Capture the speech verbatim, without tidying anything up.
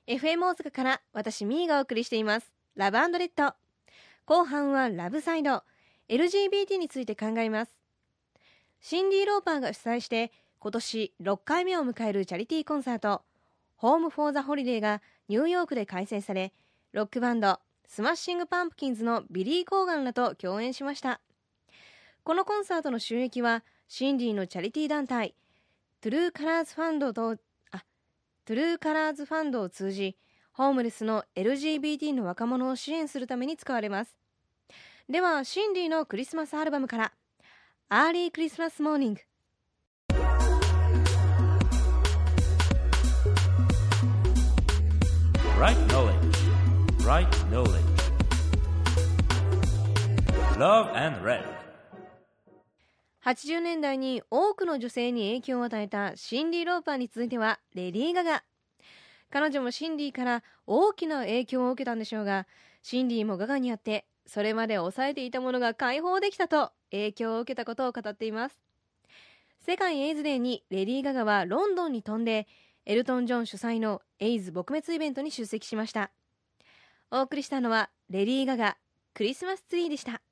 エフエム 大阪から私ミーがお送りしていますラブ&レッド。後半はラブサイド エルジービーティー について考えます。シンディ・ローパーが主催して今年ろっかいめを迎えるチャリティーコンサートホーム・フォー・ザ・ホリデーがニューヨークで開催され、ロックバンドスマッシング・パンプキンズのビリー・コーガンらと共演しました。このコンサートの収益はシンディのチャリティー団体トゥルーカラーズファンドとあトゥルーカラーズファンドを通じ、ホームレスの エルジービーティー の若者を支援するために使われます。ではシンディのクリスマスアルバムからアーリークリスマスモーニング。 Right knowledge, right knowledge. Love and Red。 はちじゅうねんだいに多くの女性に影響を与えたシンディ・ローパーに続いてはレディー・ガガ。彼女もシンディから大きな影響を受けたんでしょうが、シンディもガガにあってそれまで抑えていたものが解放できたと影響を受けたことを語っています。世界エイズデーにレディー・ガガはロンドンに飛んでエルトン・ジョン主催のエイズ撲滅イベントに出席しました。お送りしたのはレディー・ガガクリスマスツリーでした。